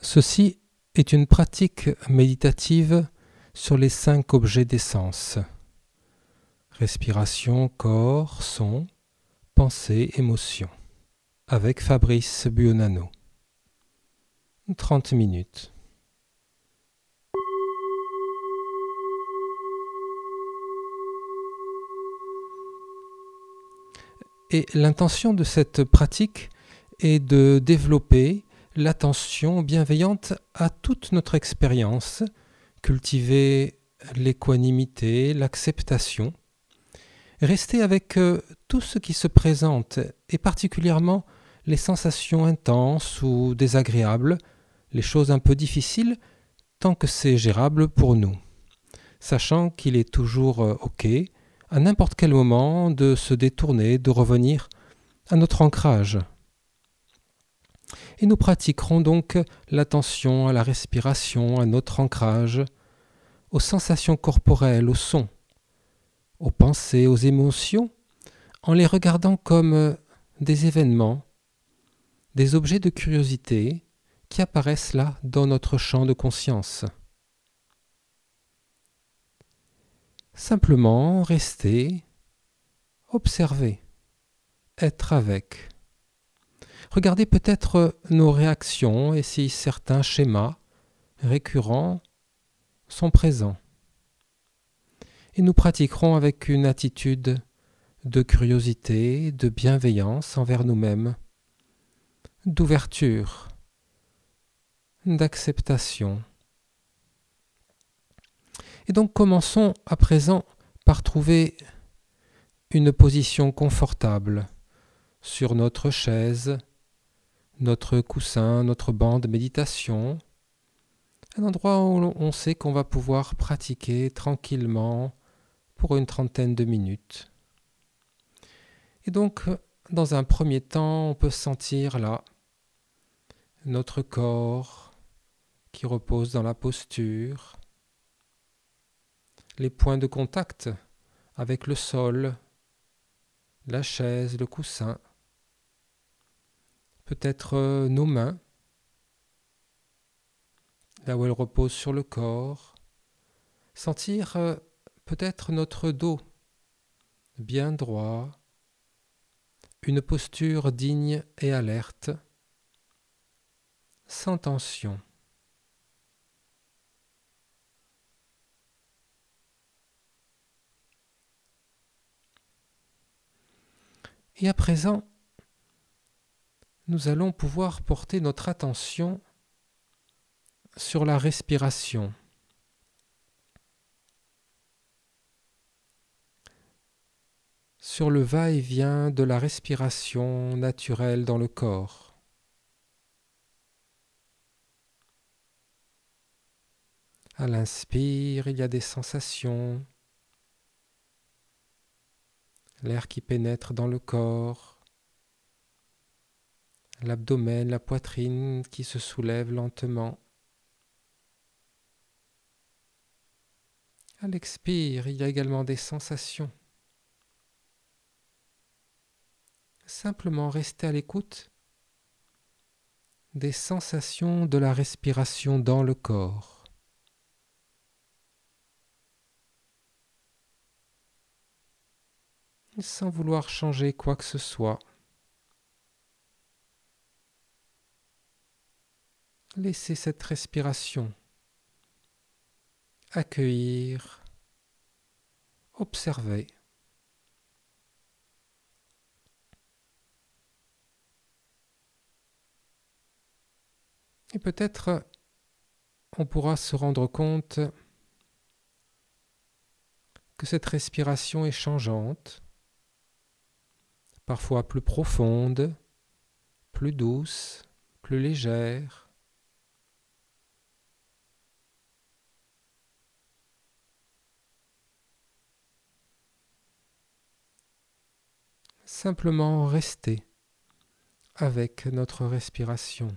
Ceci est une pratique méditative sur les 5 objets des sens. Respiration, corps, son, pensée, émotion. Avec Fabrice Buonanno. 30 minutes. Et l'intention de cette pratique est de développer l'attention bienveillante à toute notre expérience, cultiver l'équanimité, l'acceptation, rester avec tout ce qui se présente et particulièrement les sensations intenses ou désagréables, les choses un peu difficiles, tant que c'est gérable pour nous, sachant qu'il est toujours OK, à n'importe quel moment, de se détourner, de revenir à notre ancrage. Et nous pratiquerons donc l'attention à la respiration, à notre ancrage, aux sensations corporelles, aux sons, aux pensées, aux émotions, en les regardant comme des événements, des objets de curiosité qui apparaissent là dans notre champ de conscience. Simplement rester, observer, être avec. Regardez peut-être nos réactions et si certains schémas récurrents sont présents. Et nous pratiquerons avec une attitude de curiosité, de bienveillance envers nous-mêmes, d'ouverture, d'acceptation. Et donc commençons à présent par trouver une position confortable sur notre chaise, notre coussin, notre banc de méditation, un endroit où on sait qu'on va pouvoir pratiquer tranquillement pour une 30aine de minutes. Et donc, dans un premier temps, on peut sentir là notre corps qui repose dans la posture, les points de contact avec le sol, la chaise, le coussin, peut-être nos mains, là où elles reposent sur le corps, sentir peut-être notre dos bien droit, une posture digne et alerte, sans tension. Et à présent, nous allons pouvoir porter notre attention sur la respiration. Sur le va-et-vient de la respiration naturelle dans le corps. À l'inspire, il y a des sensations, l'air qui pénètre dans le corps, l'abdomen, la poitrine qui se soulève lentement. À l'expire, il y a également des sensations. Simplement rester à l'écoute des sensations de la respiration dans le corps. Sans vouloir changer quoi que ce soit. Laissez cette respiration accueillir, observer. Et peut-être on pourra se rendre compte que cette respiration est changeante, parfois plus profonde, plus douce, plus légère. Simplement rester avec notre respiration.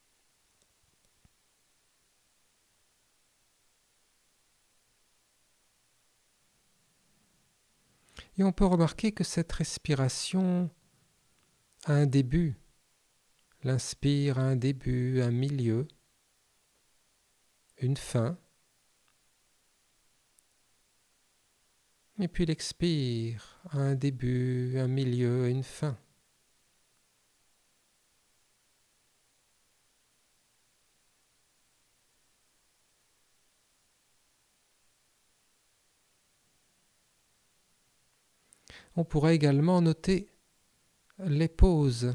Et on peut remarquer que cette respiration a un début. L'inspire a un début, un milieu, une fin. Et puis l'expire a un début, un milieu et une fin. On pourrait également noter les pauses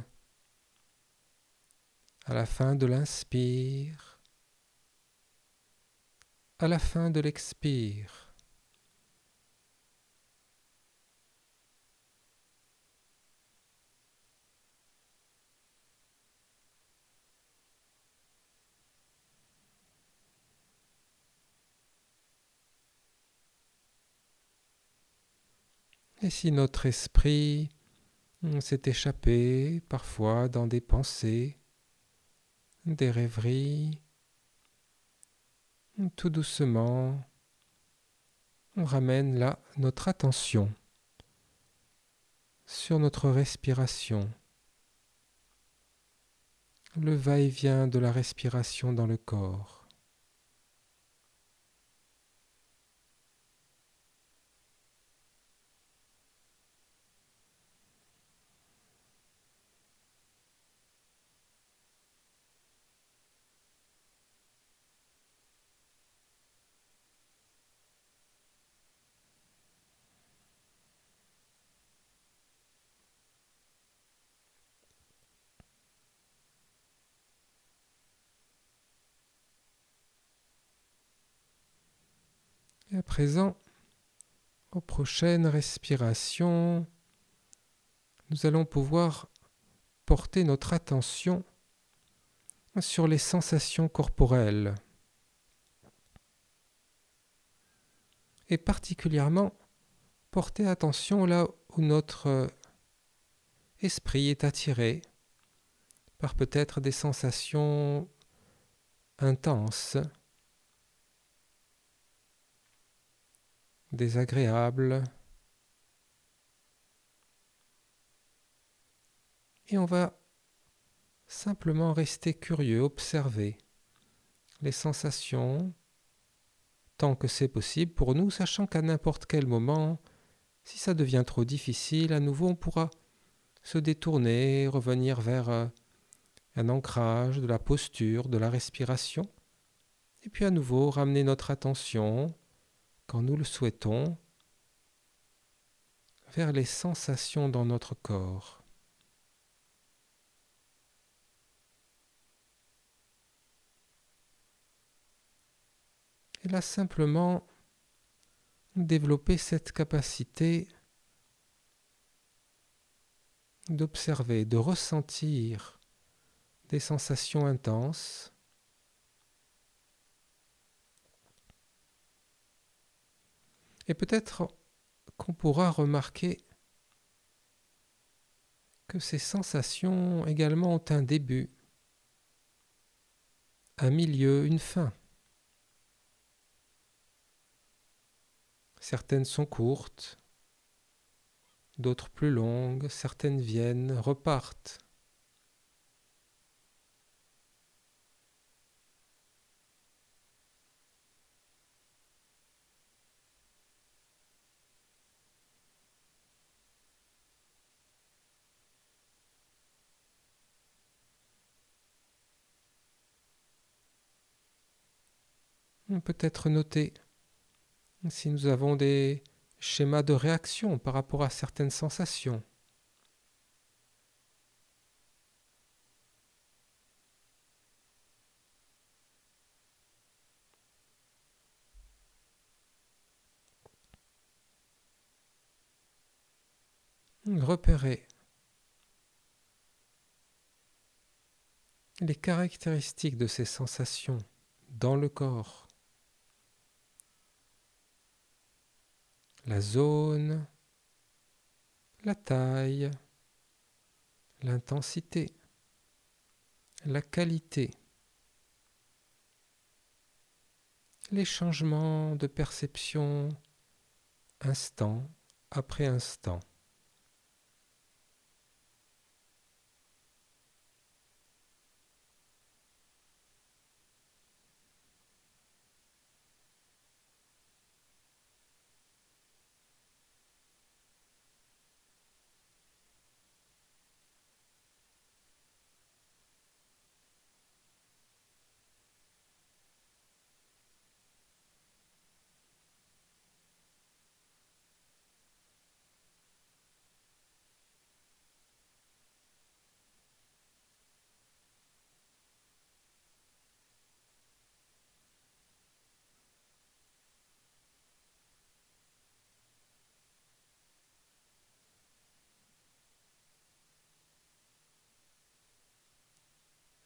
à la fin de l'inspire, à la fin de l'expire. Et si notre esprit s'est échappé parfois dans des pensées, des rêveries, tout doucement, on ramène là notre attention sur notre respiration, le va-et-vient de la respiration dans le corps. Et à présent, aux prochaines respirations, nous allons pouvoir porter notre attention sur les sensations corporelles et particulièrement porter attention là où notre esprit est attiré par peut-être des sensations intenses, désagréables. Et on va simplement rester curieux, observer les sensations tant que c'est possible pour nous, sachant qu'à n'importe quel moment, si ça devient trop difficile, à nouveau on pourra se détourner, revenir vers un ancrage de la posture, de la respiration, et puis à nouveau ramener notre attention, quand nous le souhaitons, vers les sensations dans notre corps. Et là simplement développer cette capacité d'observer, de ressentir des sensations intenses. Et peut-être qu'on pourra remarquer que ces sensations également ont un début, un milieu, une fin. Certaines sont courtes, d'autres plus longues, certaines viennent, repartent. On peut être noté si nous avons des schémas de réaction par rapport à certaines sensations. Repérer les caractéristiques de ces sensations dans le corps, la zone, la taille, l'intensité, la qualité, les changements de perception instant après instant.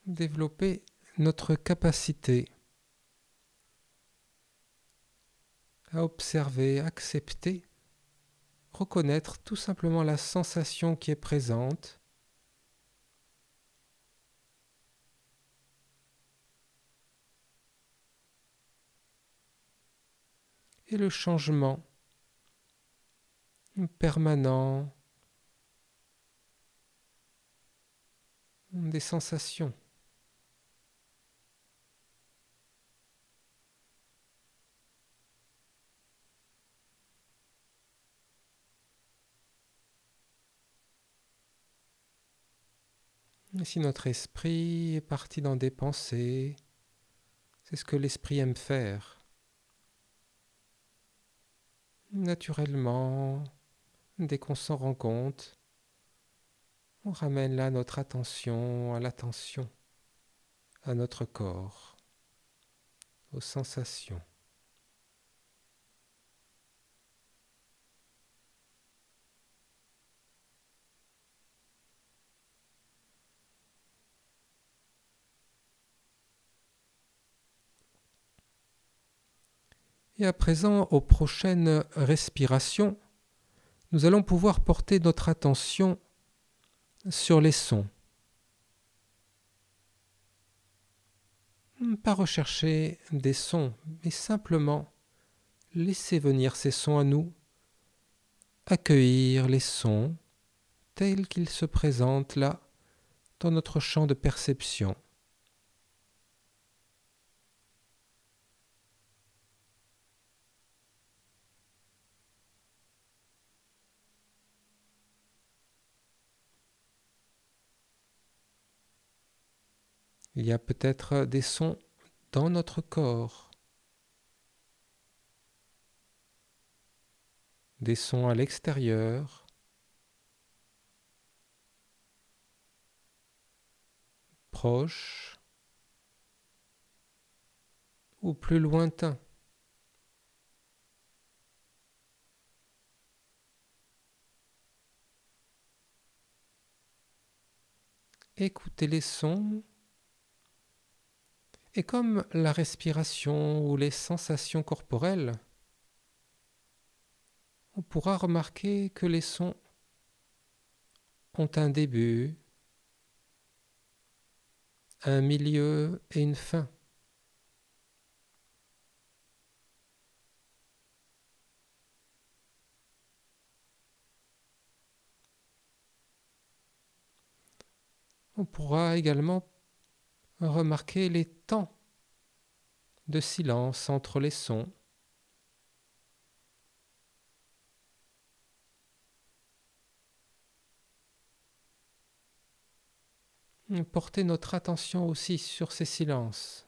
développer notre capacité à observer, accepter, reconnaître tout simplement la sensation qui est présente et le changement permanent des sensations. Et si notre esprit est parti dans des pensées, c'est ce que l'esprit aime faire. Naturellement, dès qu'on s'en rend compte, on ramène là notre attention à l'attention, à notre corps, aux sensations. Et à présent, aux prochaines respirations, nous allons pouvoir porter notre attention sur les sons. Pas rechercher des sons, mais simplement laisser venir ces sons à nous, accueillir les sons tels qu'ils se présentent là, dans notre champ de perception. Il y a peut-être des sons dans notre corps, des sons à l'extérieur, proches ou plus lointains. Écoutez les sons et comme la respiration ou les sensations corporelles, on pourra remarquer que les sons ont un début, un milieu et une fin. On pourra également remarquer les temps de silence entre les sons. Porter notre attention aussi sur ces silences.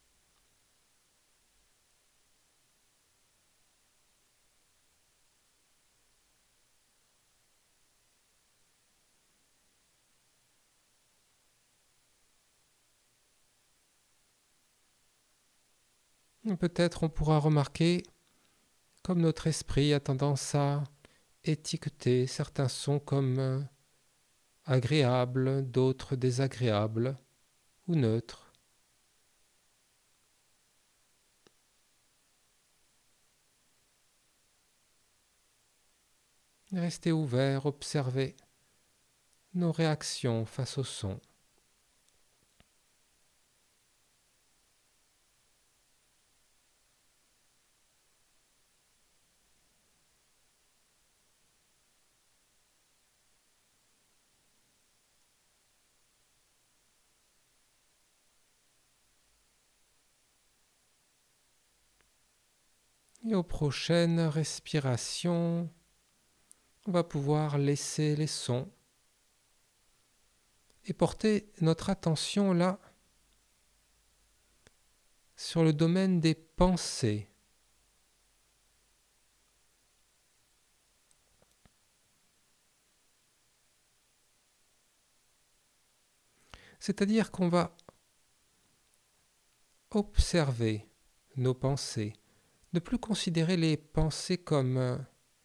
Peut-être on pourra remarquer comme notre esprit a tendance à étiqueter certains sons comme agréables, d'autres désagréables ou neutres. Restez ouvert, observez nos réactions face au son. Et aux prochaines respirations, on va pouvoir laisser les sons et porter notre attention là sur le domaine des pensées. C'est-à-dire qu'on va observer nos pensées, ne plus considérer les pensées comme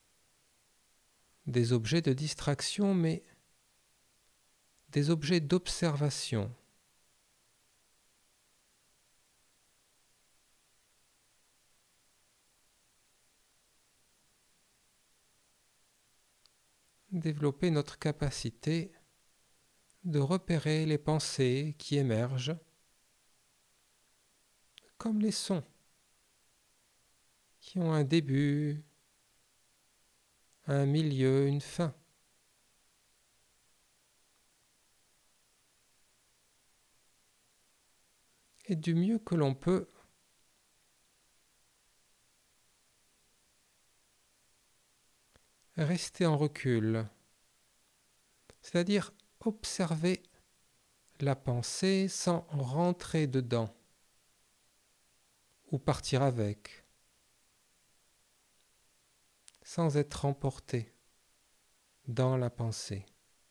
des objets de distraction, mais des objets d'observation. développer notre capacité de repérer les pensées qui émergent, comme les sons, qui ont un début, un milieu, une fin. Et du mieux que l'on peut, rester en recul, c'est-à-dire observer la pensée sans rentrer dedans ou partir avec, sans être emporté dans la pensée.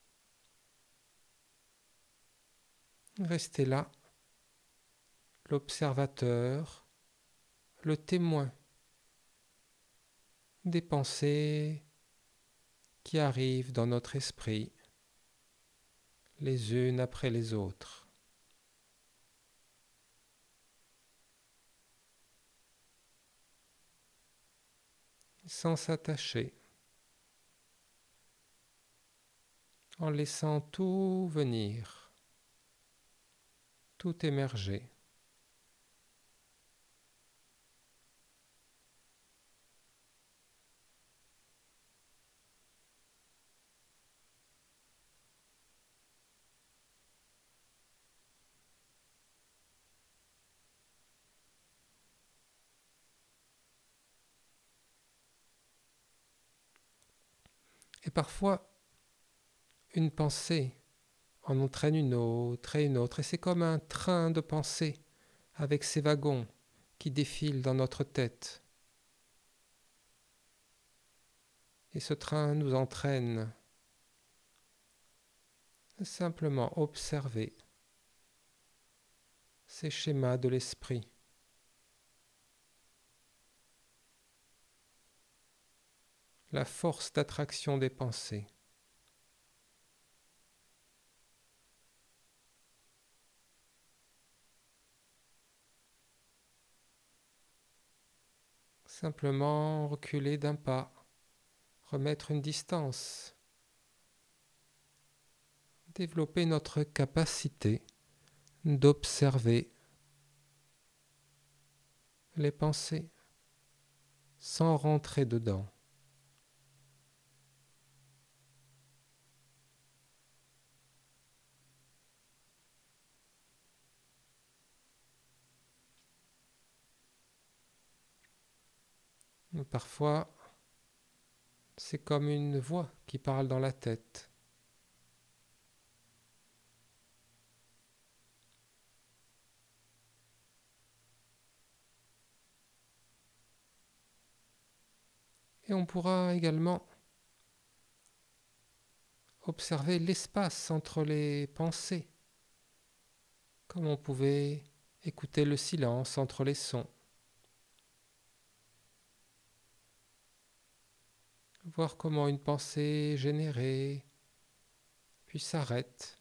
Rester là, l'observateur, le témoin des pensées qui arrivent dans notre esprit, les unes après les autres. Sans s'attacher, en laissant tout venir, tout émerger. Et parfois, une pensée en entraîne une autre, et c'est comme un train de pensée avec ses wagons qui défilent dans notre tête. Et ce train nous entraîne. Simplement observer ces schémas de l'esprit. La force d'attraction des pensées. Simplement reculer d'un pas, remettre une distance, développer notre capacité d'observer les pensées sans rentrer dedans. Parfois, c'est comme une voix qui parle dans la tête. Et on pourra également observer l'espace entre les pensées, comme on pouvait écouter le silence entre les sons. Voir comment une pensée générée puis s'arrête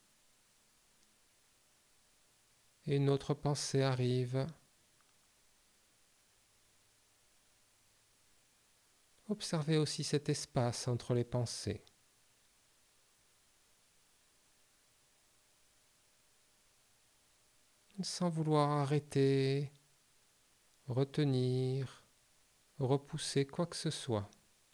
et une autre pensée arrive. Observez aussi cet espace entre les pensées. Sans vouloir arrêter, retenir, repousser quoi que ce soit.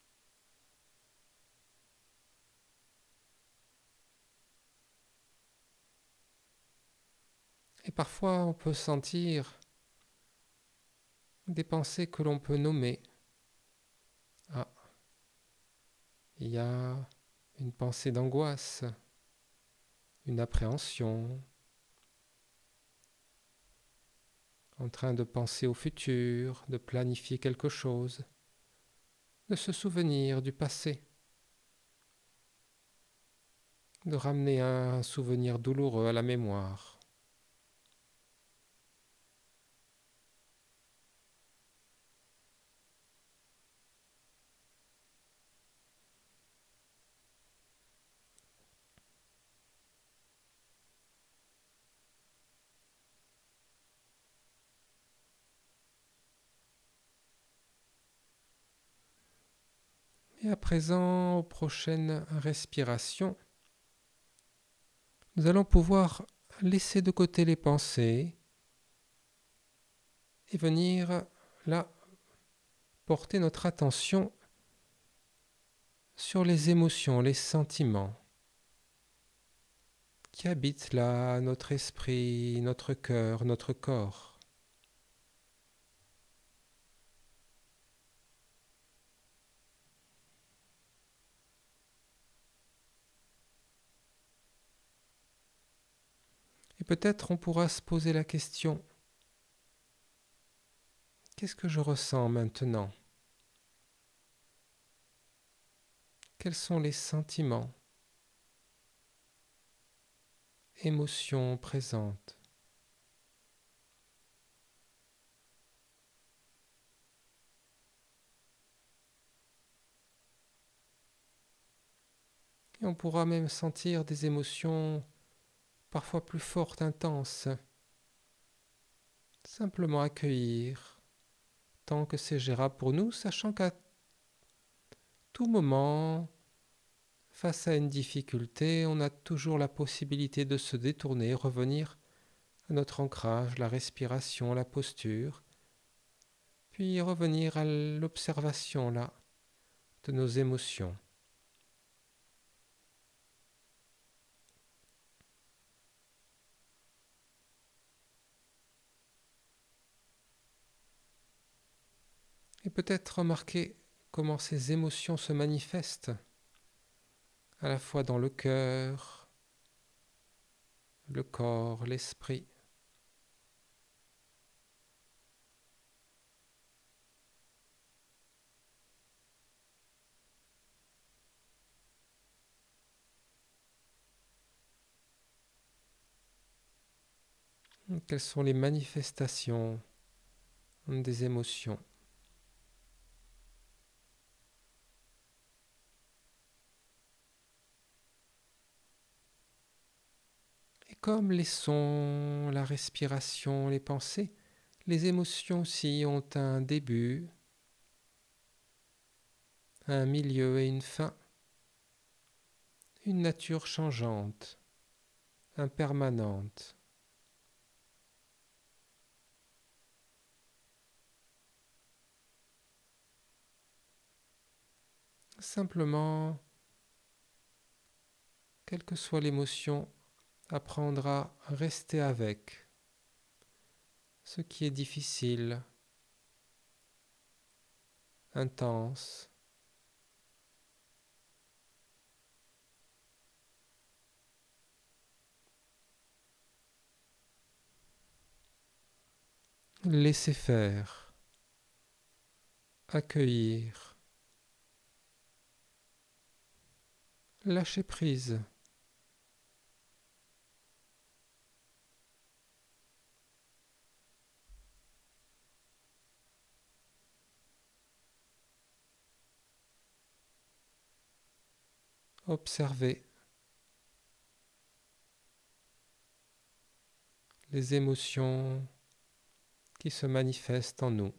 Et parfois on peut sentir des pensées que l'on peut nommer. Ah, il y a une pensée d'angoisse, une appréhension, en train de penser au futur, de planifier quelque chose, de se souvenir du passé, de ramener un souvenir douloureux à la mémoire. Et à présent, aux prochaines respirations, nous allons pouvoir laisser de côté les pensées et venir là porter notre attention sur les émotions, les sentiments qui habitent là notre esprit, notre cœur, notre corps. Et peut-être on pourra se poser la question, qu'est-ce que je ressens maintenant? Quels sont les sentiments, émotions présentes? Et on pourra même sentir des émotions parfois plus fortes, intenses. Simplement accueillir tant que c'est gérable pour nous, sachant qu'à tout moment, face à une difficulté, on a toujours la possibilité de se détourner, revenir à notre ancrage, la respiration, la posture, puis revenir à l'observation là de nos émotions. Et peut-être remarquer comment ces émotions se manifestent, à la fois dans le cœur, le corps, l'esprit. Quelles sont les manifestations des émotions? Et comme les sons, la respiration, les pensées, les émotions aussi ont un début, un milieu et une fin, une nature changeante, impermanente. Simplement, quelle que soit l'émotion, apprendre à rester avec ce qui est difficile, intense, laisser faire, accueillir, lâcher prise. Observer les émotions qui se manifestent en nous.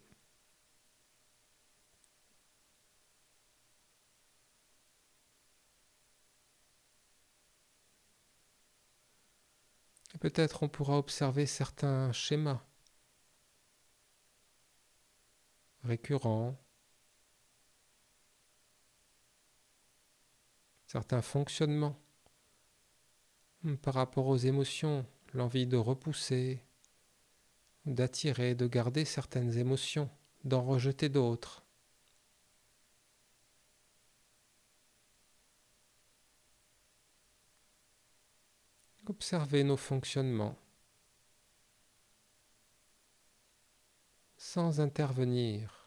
Et peut-être on pourra observer certains schémas récurrents, certains fonctionnements par rapport aux émotions, l'envie de repousser, d'attirer, de garder certaines émotions, d'en rejeter d'autres. Observer nos fonctionnements sans intervenir.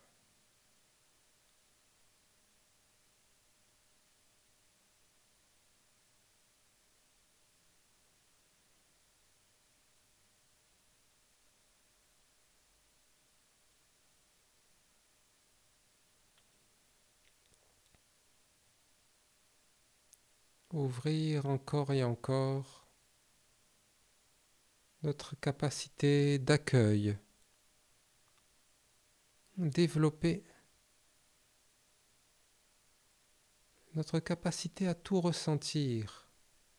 Ouvrir encore et encore notre capacité d'accueil, développer notre capacité à tout ressentir,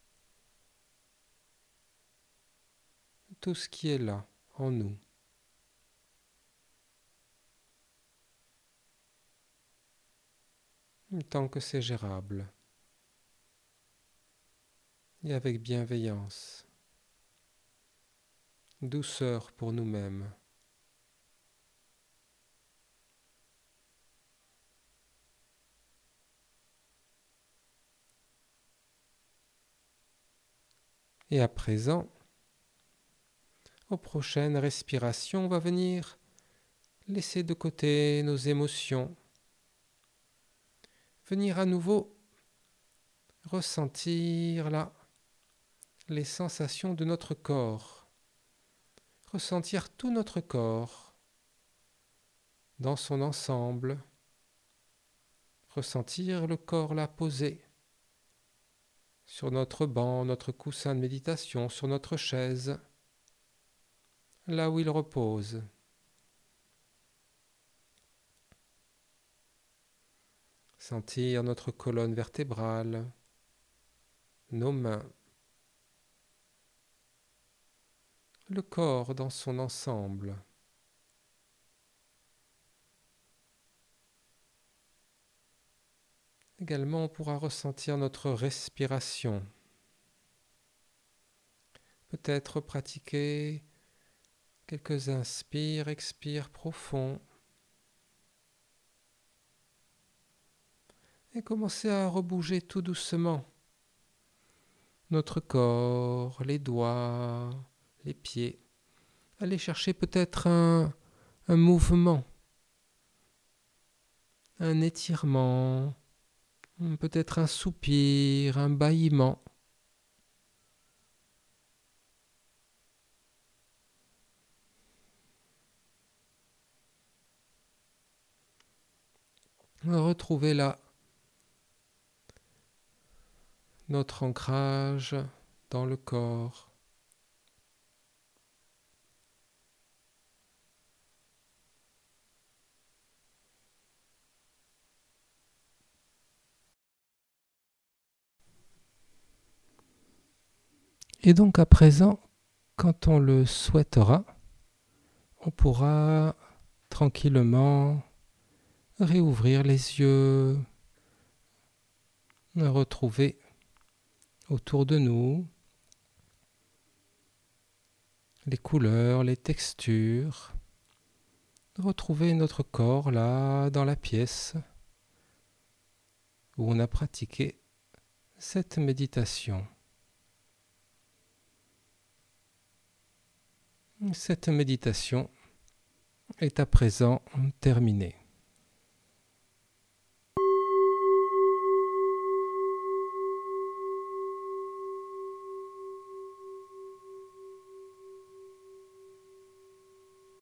tout ce qui est là, en nous. Tant que c'est gérable, et avec bienveillance, douceur pour nous-mêmes. Et à présent, aux prochaines respirations, on va venir laisser de côté nos émotions, venir à nouveau ressentir là les sensations de notre corps, ressentir tout notre corps dans son ensemble, ressentir le corps là posé sur notre banc, notre coussin de méditation, sur notre chaise, là où il repose. Sentir notre colonne vertébrale, nos mains, le corps dans son ensemble. Également, on pourra ressentir notre respiration. Peut-être pratiquer quelques inspires, expires profonds. Et commencer à rebouger tout doucement notre corps, les doigts, les pieds. Aller chercher peut-être un mouvement, un étirement, peut-être un soupir, un bâillement. Retrouver là notre ancrage dans le corps. Et donc à présent, quand on le souhaitera, on pourra tranquillement réouvrir les yeux, retrouver autour de nous les couleurs, les textures, retrouver notre corps là dans la pièce où on a pratiqué cette méditation. Cette méditation est à présent terminée.